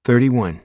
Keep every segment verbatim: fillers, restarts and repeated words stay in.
thirty-one.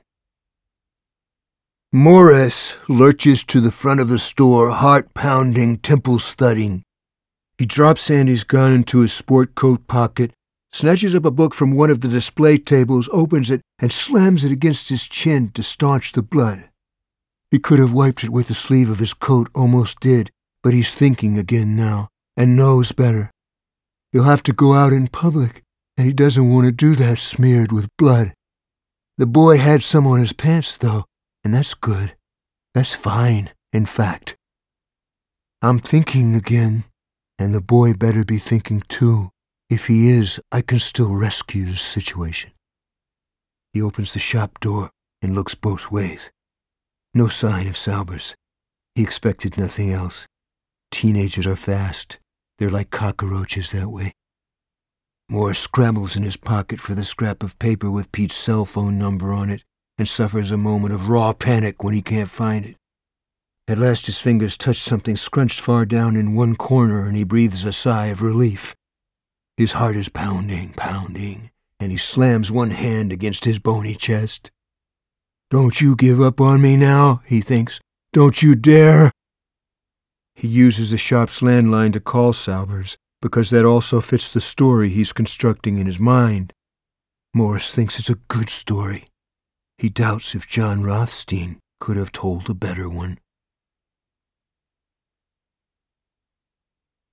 Morris lurches to the front of the store, heart pounding, temples thudding. He drops Sandy's gun into his sport coat pocket, snatches up a book from one of the display tables, opens it, and slams it against his chin to staunch the blood. He could have wiped it with the sleeve of his coat, almost did, but he's thinking again now, and knows better. He'll have to go out in public, and he doesn't want to do that smeared with blood. The boy had some on his pants, though, and that's good. That's fine, in fact. I'm thinking again, and the boy better be thinking too. If he is, I can still rescue this situation. He opens the shop door and looks both ways. No sign of Salbers. He expected nothing else. Teenagers are fast. They're like cockroaches that way. Morris scrambles in his pocket for the scrap of paper with Pete's cell phone number on it and suffers a moment of raw panic when he can't find it. At last his fingers touch something scrunched far down in one corner and he breathes a sigh of relief. His heart is pounding, pounding, and he slams one hand against his bony chest. "Don't you give up on me now," he thinks. "Don't you dare." He uses the shop's landline to call Salbers, because that also fits the story he's constructing in his mind. Morris thinks it's a good story. He doubts if John Rothstein could have told a better one.